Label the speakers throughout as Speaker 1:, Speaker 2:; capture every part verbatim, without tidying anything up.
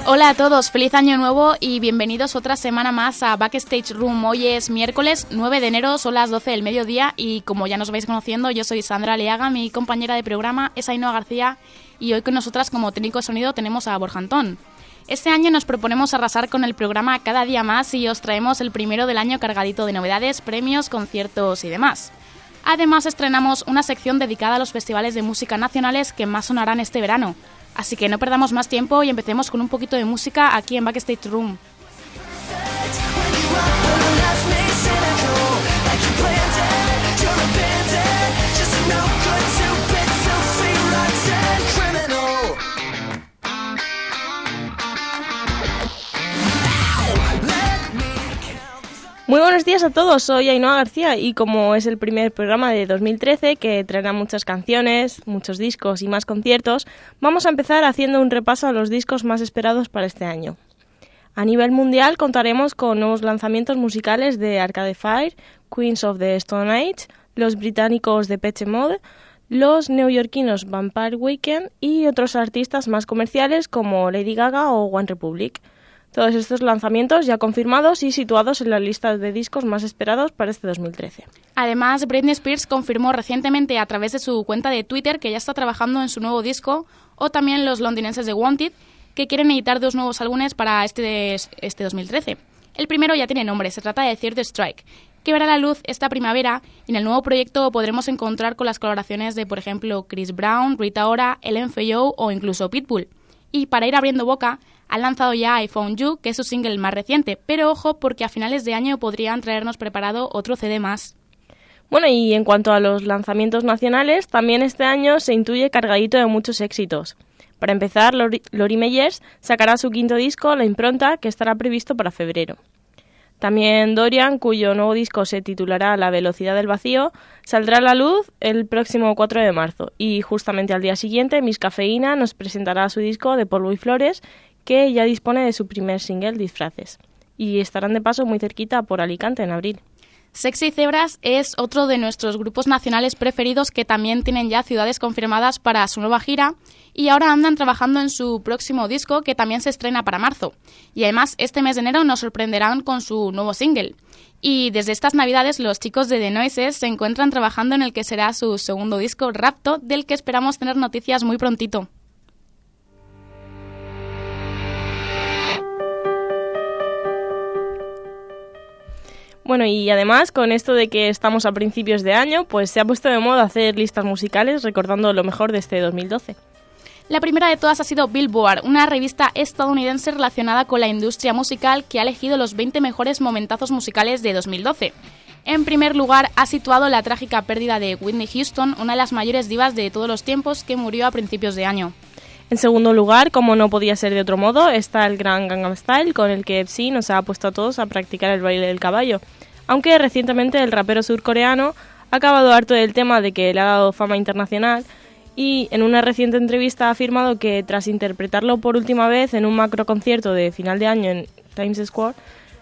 Speaker 1: Hola a todos, feliz año nuevo y bienvenidos otra semana más a Backstage Room. Hoy es miércoles nueve de enero, son las doce del mediodía y como ya nos vais conociendo, yo soy Sandra Leaga, mi compañera de programa es Ainhoa García y hoy con nosotras como técnico de sonido tenemos a Borja Antón. Este año nos proponemos arrasar con el programa cada día más y os traemos el primero del año cargadito de novedades, premios, conciertos y demás. Además estrenamos una sección dedicada a los festivales de música nacionales que más sonarán este verano. Así que no perdamos más tiempo y empecemos con un poquito de música aquí en Backstage Room.
Speaker 2: Muy buenos días a todos, soy Ainhoa García y como es el primer programa de dos mil trece que traerá muchas canciones, muchos discos y más conciertos, vamos a empezar haciendo un repaso a los discos más esperados para este año. A nivel mundial contaremos con nuevos lanzamientos musicales de Arcade Fire, Queens of the Stone Age, los británicos Depeche Mode, los neoyorquinos Vampire Weekend y otros artistas más comerciales como Lady Gaga o One Republic. Todos estos lanzamientos ya confirmados y situados en la lista de discos más esperados para este dos mil trece.
Speaker 1: Además, Britney Spears confirmó recientemente a través de su cuenta de Twitter que ya está trabajando en su nuevo disco, o también los londinenses de Wanted, que quieren editar dos nuevos álbumes para este, este dos mil trece. El primero ya tiene nombre, se trata de Third Strike, que verá la luz esta primavera y en el nuevo proyecto podremos encontrar con las colaboraciones de, por ejemplo, Chris Brown, Rita Ora, Ellen Fayou o incluso Pitbull. Y para ir abriendo boca, han lanzado ya I Found You, que es su single más reciente, pero ojo porque a finales de año podrían traernos preparado otro C D más.
Speaker 2: Bueno, y en cuanto a los lanzamientos nacionales, también este año se intuye cargadito de muchos éxitos. Para empezar, Lori, Lori Meyers sacará su quinto disco, La Impronta, que estará previsto para febrero. También Dorian, cuyo nuevo disco se titulará La Velocidad del Vacío, saldrá a la luz el próximo cuatro de marzo. Y justamente al día siguiente, Miss Cafeína nos presentará su disco De Polvo y Flores, que ya dispone de su primer single, Disfraces. Y estarán de paso muy cerquita por Alicante en abril.
Speaker 1: Sexy Zebras es otro de nuestros grupos nacionales preferidos que también tienen ya ciudades confirmadas para su nueva gira y ahora andan trabajando en su próximo disco que también se estrena para marzo. Y además este mes de enero nos sorprenderán con su nuevo single. Y desde estas navidades los chicos de The Noises se encuentran trabajando en el que será su segundo disco, Rapto, del que esperamos tener noticias muy prontito.
Speaker 2: Bueno, y además, con esto de que estamos a principios de año, pues se ha puesto de moda hacer listas musicales recordando lo mejor de este dos mil doce.
Speaker 1: La primera de todas ha sido Billboard, una revista estadounidense relacionada con la industria musical que ha elegido los veinte mejores momentazos musicales de dos mil doce. En primer lugar, ha situado la trágica pérdida de Whitney Houston, una de las mayores divas de todos los tiempos que murió a principios de año.
Speaker 2: En segundo lugar, como no podía ser de otro modo, está el gran Gangnam Style, con el que Psy nos ha puesto a todos a practicar el baile del caballo. Aunque recientemente el rapero surcoreano ha acabado harto del tema de que le ha dado fama internacional y en una reciente entrevista ha afirmado que tras interpretarlo por última vez en un macro concierto de final de año en Times Square,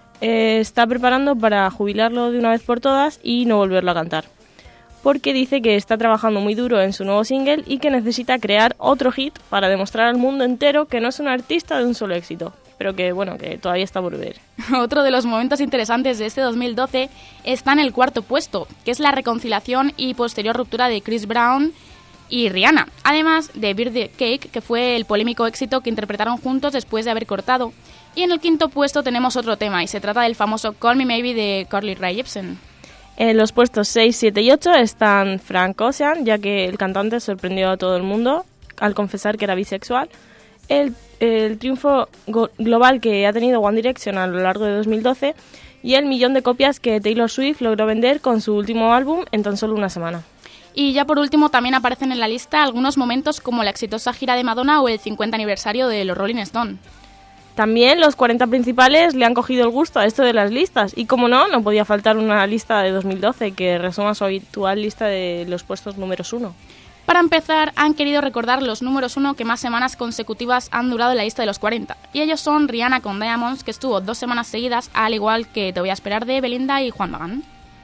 Speaker 2: eh, está preparando para jubilarlo de una vez por todas y no volverlo a cantar. Porque dice que está trabajando muy duro en su nuevo single y que necesita crear otro hit para demostrar al mundo entero que no es un artista de un solo éxito, pero que, bueno, que todavía está por ver.
Speaker 1: Otro de los momentos interesantes de este dos mil doce está en el cuarto puesto, que es la reconciliación y posterior ruptura de Chris Brown y Rihanna, además de Birthday Cake, que fue el polémico éxito que interpretaron juntos después de haber cortado. Y en el quinto puesto tenemos otro tema, y se trata del famoso Call Me Maybe de Carly Rae Jepsen.
Speaker 2: En los puestos seis, siete y ocho están Frank Ocean, ya que el cantante sorprendió a todo el mundo al confesar que era bisexual. El, el triunfo go- global que ha tenido One Direction a lo largo de dos mil doce y el millón de copias que Taylor Swift logró vender con su último álbum en tan solo una semana.
Speaker 1: Y ya por último también aparecen en la lista algunos momentos como la exitosa gira de Madonna o el cincuenta aniversario de los Rolling Stones.
Speaker 2: También los cuarenta principales le han cogido el gusto a esto de las listas y como no, no podía faltar una lista de dos mil doce que resuma su habitual lista de los puestos números uno.
Speaker 1: Para empezar, han querido recordar los números uno que más semanas consecutivas han durado en la lista de los cuarenta. Y ellos son Rihanna con Diamonds, que estuvo dos semanas seguidas, al igual que Te voy a esperar de Belinda y Juan Magán.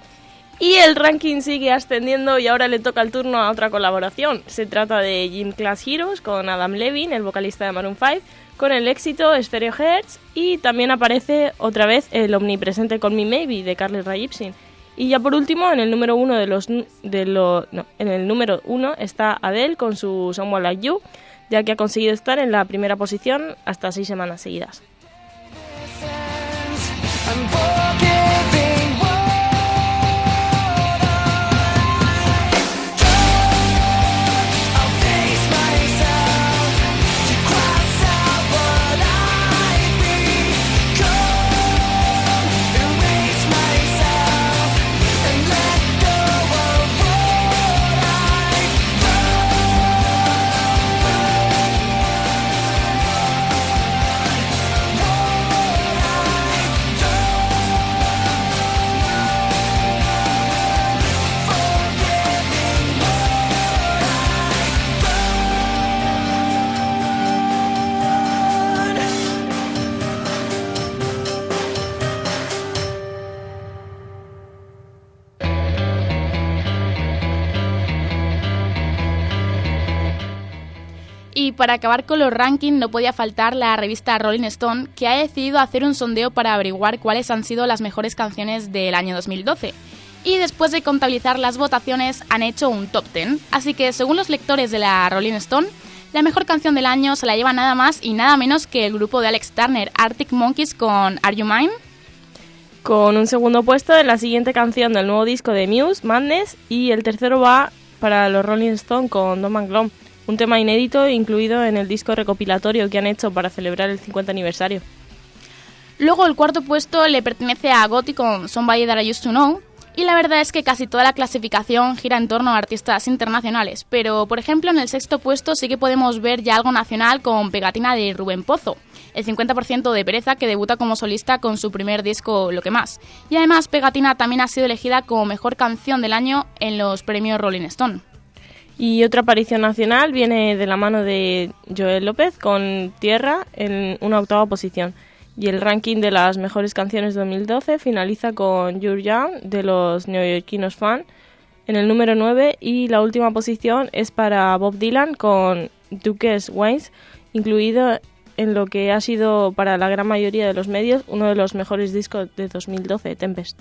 Speaker 2: Y el ranking sigue ascendiendo y ahora le toca el turno a otra colaboración. Se trata de Gym Class Heroes con Adam Levine, el vocalista de Maroon cinco, con el éxito Stereo Heads, y también aparece otra vez el omnipresente Call Me Maybe de Carly Rae Jepsen. Y ya por último, en el número uno de los de lo, no, en el número uno está Adele con su Someone Like You, ya que ha conseguido estar en la primera posición hasta seis semanas seguidas.
Speaker 1: Y para acabar con los rankings no podía faltar la revista Rolling Stone, que ha decidido hacer un sondeo para averiguar cuáles han sido las mejores canciones del año dos mil doce. Y después de contabilizar las votaciones han hecho un top diez. Así que según los lectores de la Rolling Stone, la mejor canción del año se la lleva nada más y nada menos que el grupo de Alex Turner, Arctic Monkeys, con Are You Mine.
Speaker 2: Con un segundo puesto en la siguiente canción del nuevo disco de Muse, Madness, y el tercero va para los Rolling Stone con Don't Man Glom, un tema inédito incluido en el disco recopilatorio que han hecho para celebrar el cincuenta aniversario.
Speaker 1: Luego el cuarto puesto le pertenece a Gotti con Somebody That I Used to Know, y la verdad es que casi toda la clasificación gira en torno a artistas internacionales, pero por ejemplo en el sexto puesto sí que podemos ver ya algo nacional con Pegatina de Rubén Pozo, el cincuenta por ciento de Pereza, que debuta como solista con su primer disco Lo que más, y además Pegatina también ha sido elegida como mejor canción del año en los premios Rolling Stone.
Speaker 2: Y otra aparición nacional viene de la mano de Joel López con Tierra en una octava posición. Y el ranking de las mejores canciones de dos mil doce finaliza con You're Young de los neoyorquinos Fan en el número nueve, y la última posición es para Bob Dylan con Duke's Wines, incluido en lo que ha sido para la gran mayoría de los medios uno de los mejores discos de dos mil doce, Tempest.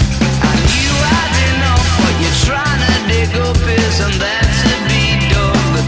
Speaker 3: And that to be done.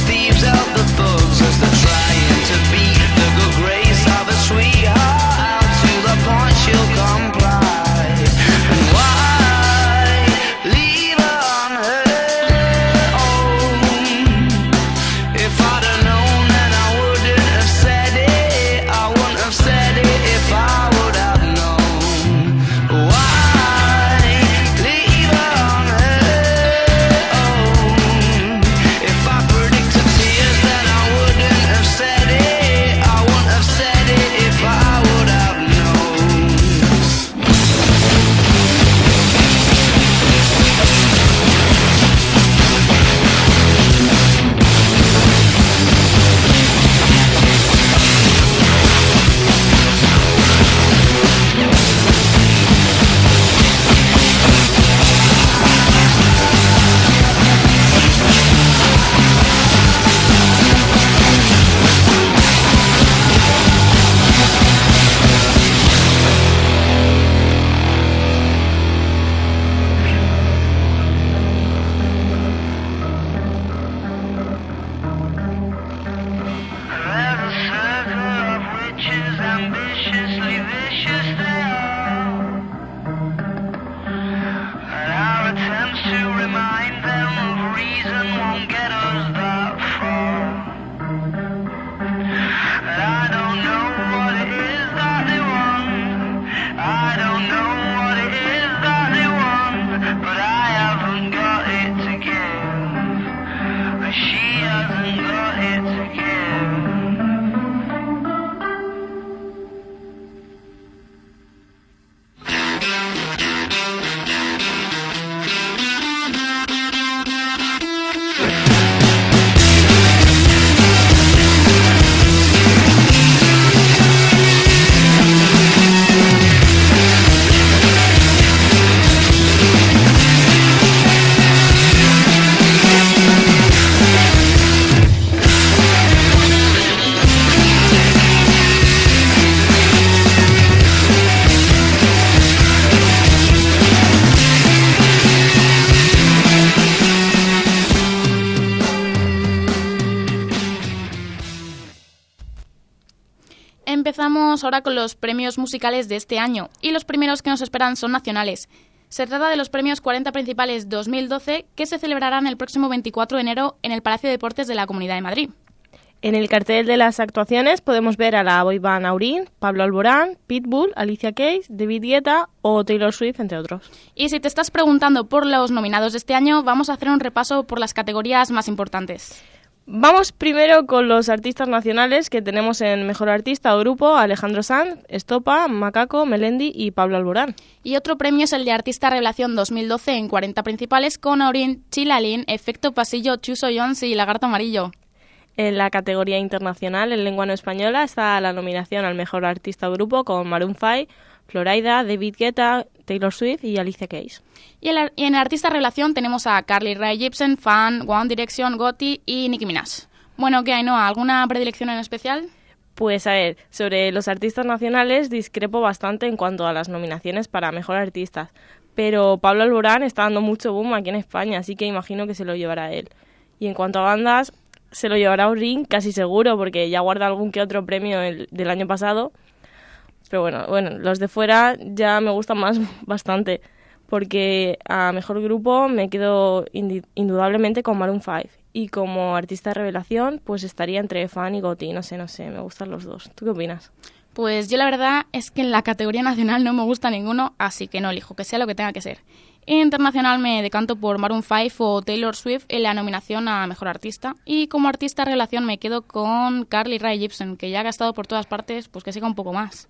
Speaker 1: empezamos ahora con los premios musicales de este año, y los primeros que nos esperan son nacionales. Se trata de los premios cuarenta Principales dos mil doce, que se celebrarán el próximo veinticuatro de enero en el Palacio de Deportes de la Comunidad de Madrid.
Speaker 2: En el cartel de las actuaciones podemos ver a la boyband Aurin, Pablo Alborán, Pitbull, Alicia Keys, David Guetta o Taylor Swift, entre otros.
Speaker 1: Y si te estás preguntando por los nominados de este año, vamos a hacer un repaso por las categorías más importantes.
Speaker 2: Vamos primero con los artistas nacionales, que tenemos en Mejor Artista o Grupo Alejandro Sanz, Estopa, Macaco, Melendi y Pablo Alborán.
Speaker 1: Y otro premio es el de Artista Revelación dos mil doce en cuarenta Principales con Aurin, Chilalín, Efecto Pasillo, Chuso Jones y Lagarto Amarillo.
Speaker 2: En la categoría internacional, en lengua no española, está la nominación al Mejor Artista o Grupo con Maroon cinco, Florida, David Guetta, Taylor Swift y Alicia Keys.
Speaker 1: Y en, la, y en Artista Revelación tenemos a Carly Rae Jepsen, Fan, One Direction, Gotti y Nicki Minaj. Bueno, ¿qué hay, Noa? ¿Alguna predilección en especial?
Speaker 2: Pues a ver, sobre los artistas nacionales discrepo bastante en cuanto a las nominaciones para Mejor Artistas, pero Pablo Alborán está dando mucho boom aquí en España, así que imagino que se lo llevará él. Y en cuanto a bandas, se lo llevará Aurin casi seguro, porque ya guarda algún que otro premio el, del año pasado. Pero bueno, bueno, los de fuera ya me gustan más bastante, porque a Mejor Grupo me quedo indi- indudablemente con Maroon cinco. Y como artista de revelación, pues estaría entre Fan y Gotti. No sé, no sé, me gustan los dos. ¿Tú qué opinas?
Speaker 1: Pues yo la verdad es que en la categoría nacional no me gusta ninguno, así que no elijo, que sea lo que tenga que ser. Internacional me decanto por Maroon cinco o Taylor Swift en la nominación a Mejor Artista. Y como artista de revelación me quedo con Carly Rae Jepsen, que ya que ha estado por todas partes, pues que siga un poco más.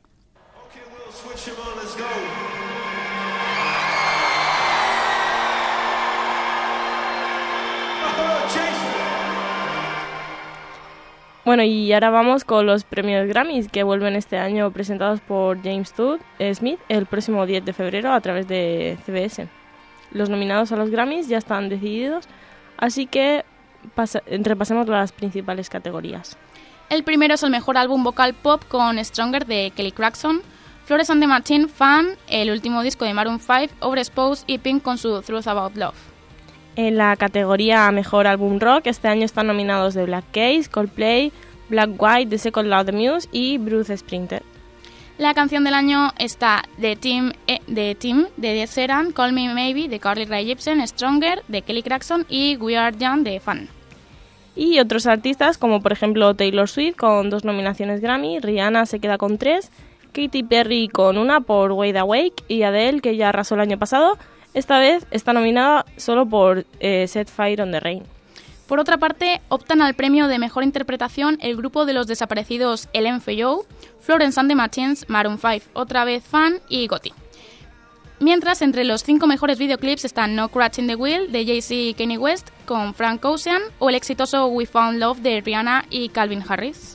Speaker 2: Bueno, y ahora vamos con los premios Grammys, que vuelven este año, presentados por James Todd Smith el próximo diez de febrero a través de C B S. Los nominados a los Grammys ya están decididos, así que pasa- repasemos las principales categorías.
Speaker 1: El primero es el mejor álbum vocal pop con Stronger de Kelly Clarkson, Florence and the Machine, Fan, el último disco de Maroon cinco, Overexposed y Pink con su Truth About Love.
Speaker 2: En la categoría Mejor Álbum Rock, este año están nominados The Black Keys, Coldplay, Black White, The Second Law of the Muse y Bruce Springsteen.
Speaker 1: La canción del año está The Team eh, The Team de Ed Sheeran, Call Me Maybe de Carly Rae Jepsen, Stronger de Kelly Clarkson y We Are Young de Fan.
Speaker 2: Y otros artistas como por ejemplo Taylor Swift con dos nominaciones Grammy, Rihanna se queda con tres, Katy Perry con una por Wide Awake y Adele, que ya arrasó el año pasado, esta vez está nominada solo por eh, Set Fire on the Rain.
Speaker 1: Por otra parte, optan al premio de Mejor Interpretación el grupo de los desaparecidos L M F A O, Florence and the Machine, Maroon cinco, otra vez Fan y Gotti. Mientras, entre los cinco mejores videoclips están No Crutch in the Wheel de Jay-Z y Kanye West con Frank Ocean o el exitoso We Found Love de Rihanna y Calvin Harris.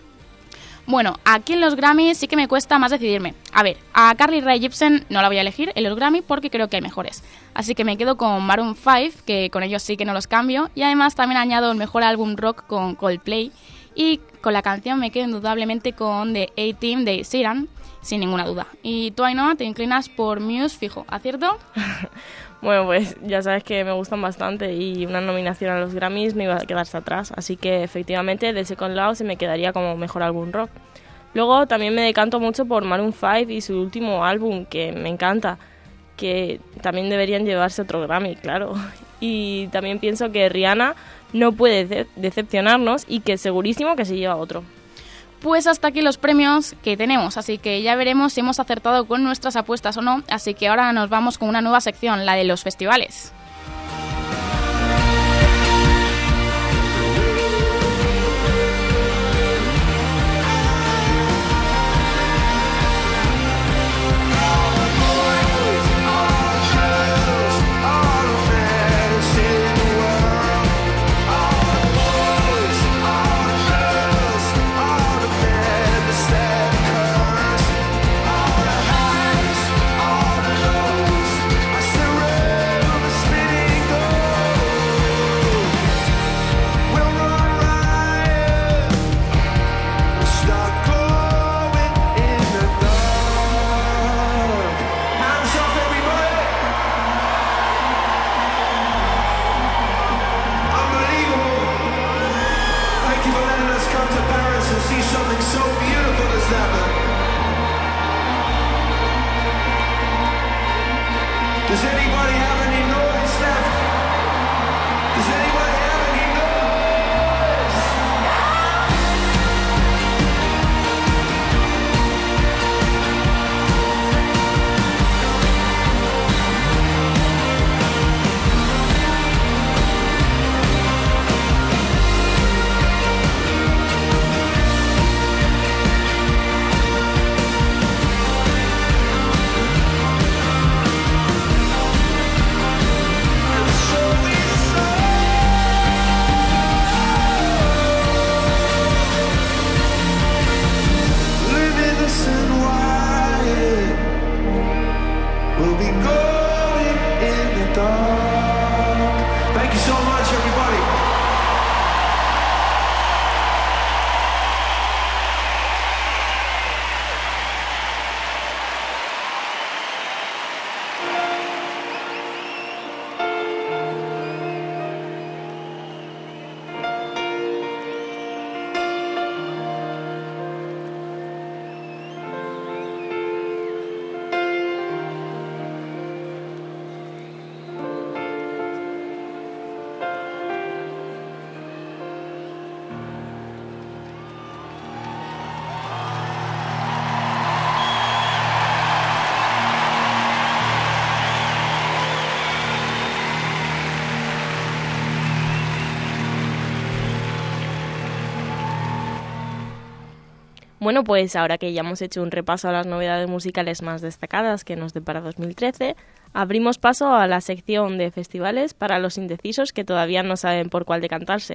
Speaker 1: Bueno, aquí en los Grammy sí que me cuesta más decidirme. A ver, a Carly Rae Jepsen no la voy a elegir en los Grammy porque creo que hay mejores. Así que me quedo con Maroon cinco, que con ellos sí que no los cambio. Y además también añado el mejor álbum rock con Coldplay. Y con la canción me quedo indudablemente con The A-Team de Ed Sheeran, sin ninguna duda. Y tú, Ainhoa, te inclinas por Muse fijo, ¿acierto?
Speaker 2: Bueno, pues ya sabes que me gustan bastante y una nominación a los Grammys no iba a quedarse atrás, así que efectivamente The Second Law se me quedaría como mejor álbum rock. Luego también me decanto mucho por Maroon cinco y su último álbum, que me encanta, que también deberían llevarse otro Grammy, claro. Y también pienso que Rihanna no puede de- decepcionarnos y que segurísimo que se lleva otro.
Speaker 1: Pues hasta aquí los premios que tenemos, así que ya veremos si hemos acertado con nuestras apuestas o no, así que ahora nos vamos con una nueva sección, la de los festivales.
Speaker 2: Bueno, pues ahora que ya hemos hecho un repaso a las novedades musicales más destacadas que nos depara dos mil trece, abrimos paso a la sección de festivales para los indecisos que todavía no saben por cuál decantarse.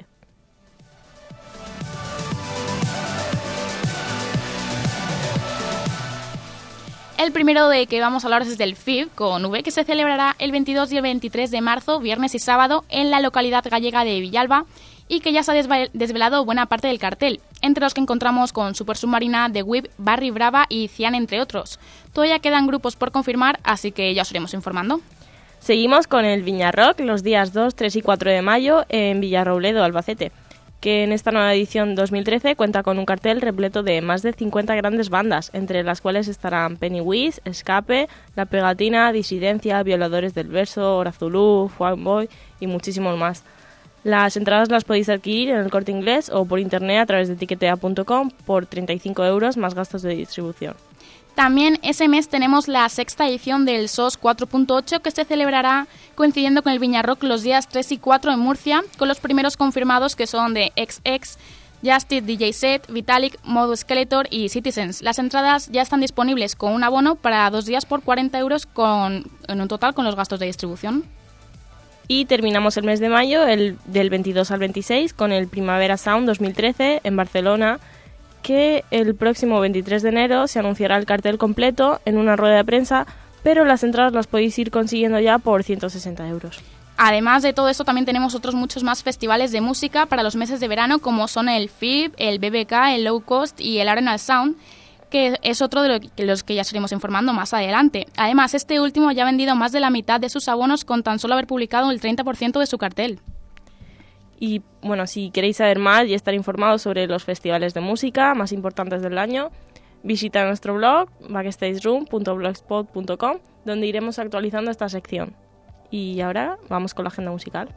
Speaker 1: El primero de que vamos a hablar es del F I B con V, que se celebrará el veintidós y el veintitrés de marzo, viernes y sábado, en la localidad gallega de Villalba, y que ya se ha desvelado buena parte del cartel, entre los que encontramos con Super Submarina, The Whip, Barry Brava y Cian, entre otros. Todavía quedan grupos por confirmar, así que ya os iremos informando.
Speaker 2: Seguimos con el Viña Rock los días dos, tres y cuatro de mayo en Villarrobledo, Albacete, que en esta nueva edición dos mil trece cuenta con un cartel repleto de más de cincuenta grandes bandas, entre las cuales estarán Pennywise, Escape, La Pegatina, Disidencia, Violadores del Verso, Hora Zulu, Fanboy y muchísimos más. Las entradas las podéis adquirir en el Corte Inglés o por internet a través de tiquetea punto com por treinta y cinco euros más gastos de distribución.
Speaker 1: También ese mes tenemos la sexta edición del S O S cuatro punto ocho, que se celebrará coincidiendo con el Viña Rock los días tres y cuatro en Murcia, con los primeros confirmados que son de X X, Justice D J Set, Vitalik, Modo Skeletor y Citizens. Las entradas ya están disponibles con un abono para dos días por cuarenta euros con, en un total con los gastos de distribución.
Speaker 2: Y terminamos el mes de mayo, el del veintidós al veintiséis, con el Primavera Sound dos mil trece en Barcelona, que el próximo veintitrés de enero se anunciará el cartel completo en una rueda de prensa, pero las entradas las podéis ir consiguiendo ya por ciento sesenta euros.
Speaker 1: Además de todo esto, también tenemos otros muchos más festivales de música para los meses de verano, como son el F I B, el B B K, el Low Cost y el Arenal Sound, que es otro de los que ya os iremos informando más adelante. Además, este último ya ha vendido más de la mitad de sus abonos con tan solo haber publicado el treinta por ciento de su cartel.
Speaker 2: Y bueno, si queréis saber más y estar informados sobre los festivales de música más importantes del año, visita nuestro blog backstageroom punto blogspot punto com, donde iremos actualizando esta sección. Y ahora vamos con la agenda musical.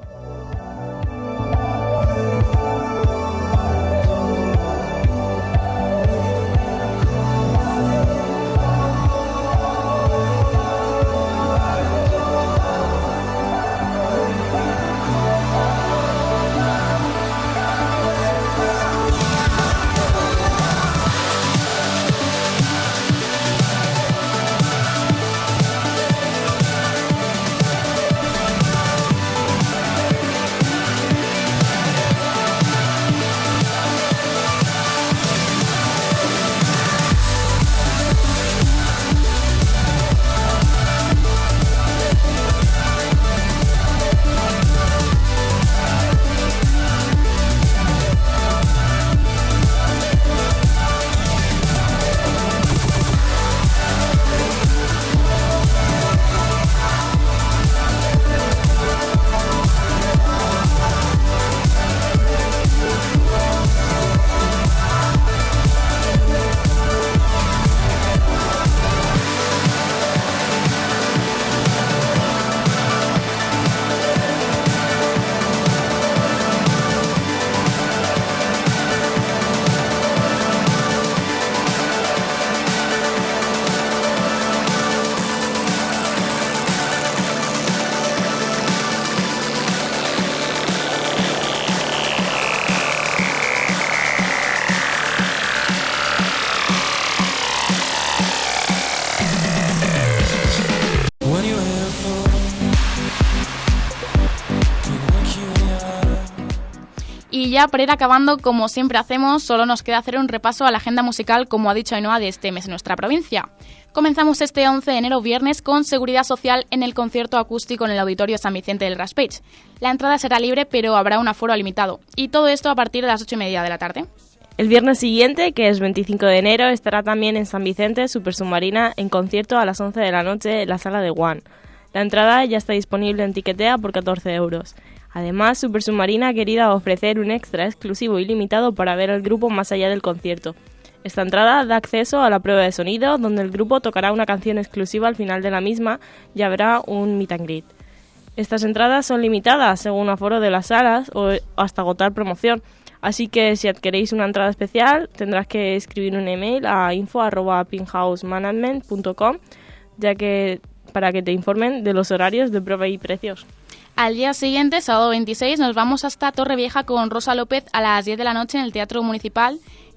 Speaker 1: Y ya para ir acabando, como siempre hacemos, solo nos queda hacer un repaso a la agenda musical, como ha dicho Ainhoa, de este mes en nuestra provincia. Comenzamos este once de enero, viernes, con Seguridad Social en el concierto acústico en el Auditorio San Vicente del Raspeig. La entrada será libre, pero habrá un aforo limitado. Y todo esto a partir de las ocho y media de la tarde.
Speaker 2: El viernes siguiente, que es veinticinco de enero, estará también en San Vicente Super Submarina en concierto a las once de la noche en la sala de One. La entrada ya está disponible en Tiquetea por catorce euros. Además, Super Submarina ha querido ofrecer un extra exclusivo y limitado para ver al grupo más allá del concierto. Esta entrada da acceso a la prueba de sonido, donde el grupo tocará una canción exclusiva al final de la misma y habrá un meet and greet. Estas entradas son limitadas según aforo de las salas o hasta agotar promoción, así que si adquiréis una entrada especial tendrás que escribir un email a info arroba pinhousemanagement punto com, ya que para que te informen de los horarios de prueba y precios.
Speaker 1: Al día siguiente, sábado veintiséis, nos vamos hasta Torrevieja con Rosa López a las diez de la noche en el Teatro Municipal,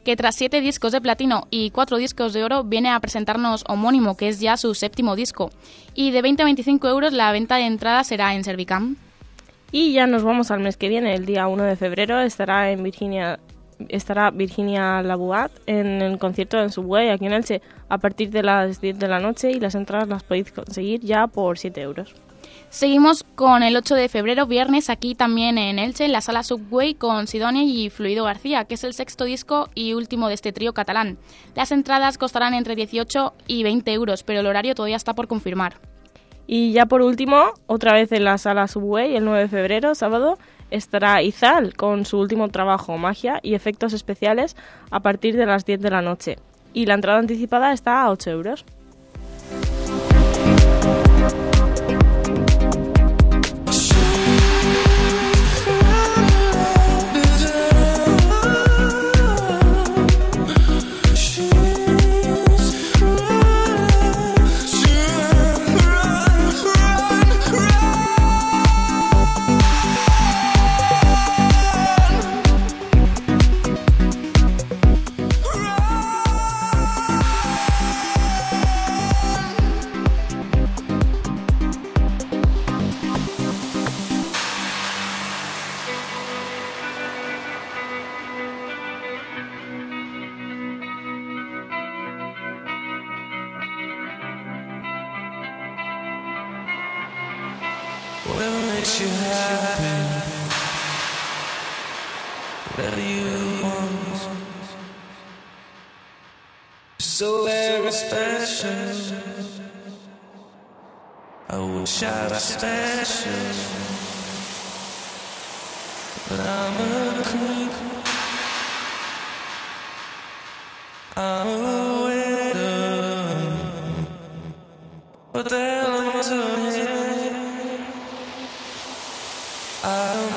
Speaker 1: que tras siete discos de platino y cuatro discos de oro viene a presentarnos Homónimo, que es ya su séptimo disco. Y de veinte a veinticinco euros la venta de entrada será en Servicam.
Speaker 2: Y ya nos vamos al mes que viene, el día uno de febrero estará en Virginia estará Virginia Labuat en el concierto en Subway aquí en Elche a partir de las diez de la noche y las entradas las podéis conseguir ya por siete euros.
Speaker 1: Seguimos con el ocho de febrero, viernes, aquí también en Elche, en la sala Subway con Sidonia y Fluido García, que es el sexto disco y último de este trío catalán. Las entradas costarán entre dieciocho y veinte euros, pero el horario todavía está por confirmar.
Speaker 2: Y ya por último, otra vez en la sala Subway, el nueve de febrero, sábado, estará Izal con su último trabajo, Magia y efectos especiales, a partir de las diez de la noche. Y la entrada anticipada está a ocho euros.
Speaker 3: Whatever makes you happy, whatever you want, so very special. I wish I was special, but I'm a creep, I'm a widow. What the hell am I doing here? I don't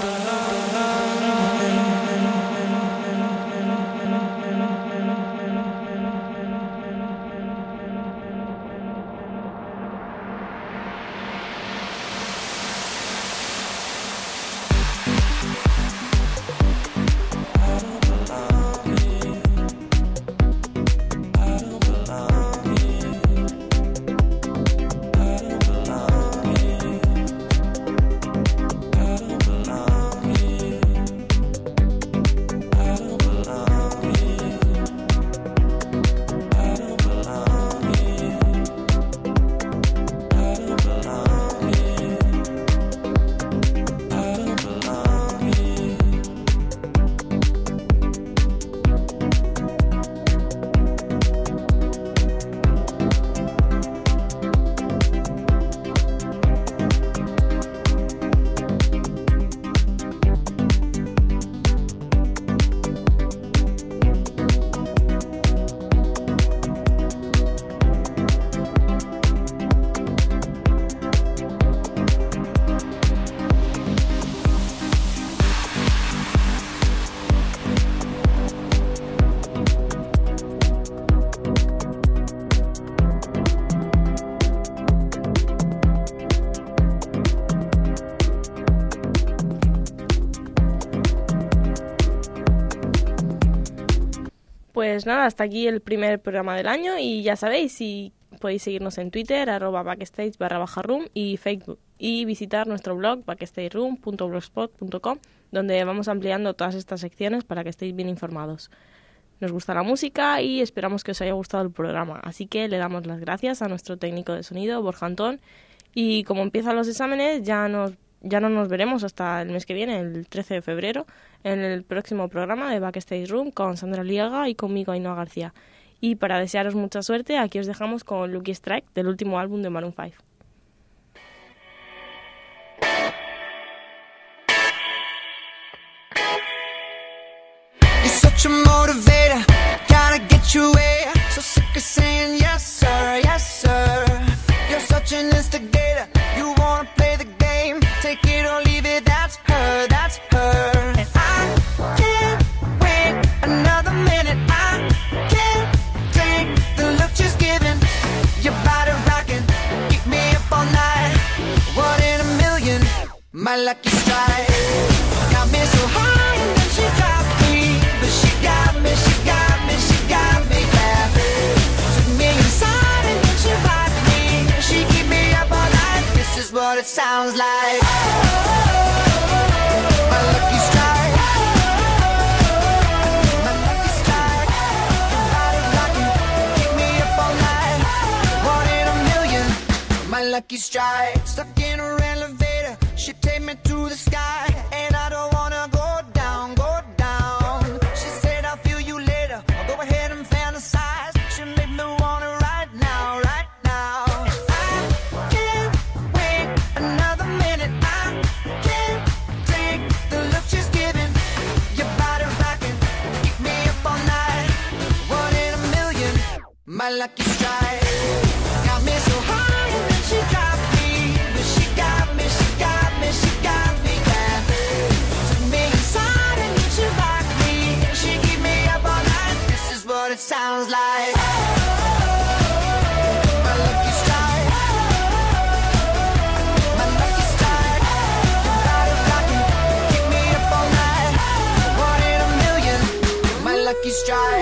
Speaker 2: Pues nada, hasta aquí el primer programa del año y ya sabéis, si podéis seguirnos en Twitter, arroba backstage barra baja room y Facebook, y visitar nuestro blog backstageroom punto blogspot punto com, donde vamos ampliando todas estas secciones para que estéis bien informados. Nos gusta la música y esperamos que os haya gustado el programa, así que le damos las gracias a nuestro técnico de sonido, Borja Antón, y como empiezan los exámenes ya nos Ya no nos veremos hasta el mes que viene, el trece de febrero, en el próximo programa de Backstage Room con Sandra Liaga y conmigo, Ainhoa García. Y para desearos mucha suerte, aquí os dejamos con Lucky Strike, del último álbum de Maroon five.
Speaker 4: You're such a motivator, gotta get your way. So sick of saying yes sir, yes sir. You're such an instigator, you wanna play the game. Take it or leave it, that's her, that's her. And I can't wait another minute. I can't take the look she's giving. Your body rocking, keep me up all night. One in a million, my lucky strike. Got me so high and then she got me, but she got me, she got me. what it sounds like. My lucky strike. My lucky strike. Your body rocking, keep me up all night. One in a million. My lucky strike. Stuck in her elevator, she take me to the sky, and I don't wanna go down, go down. She said I'll feel you later. I'll go ahead and fantasize. She made me wanna right now, right now. I can't wait another minute. I can't take the look she's giving. Your body rocking, keep me up all night. One in a million, my lucky strike. Got me so high and then she dropped me, but she got me, she got me, she got me, yeah. Took me inside and then she rocked me, and she keep me up all night. This is what it sounds like. My lucky strike. My lucky strike. Your body rocking, keep me up all night. One in a million, my lucky strike.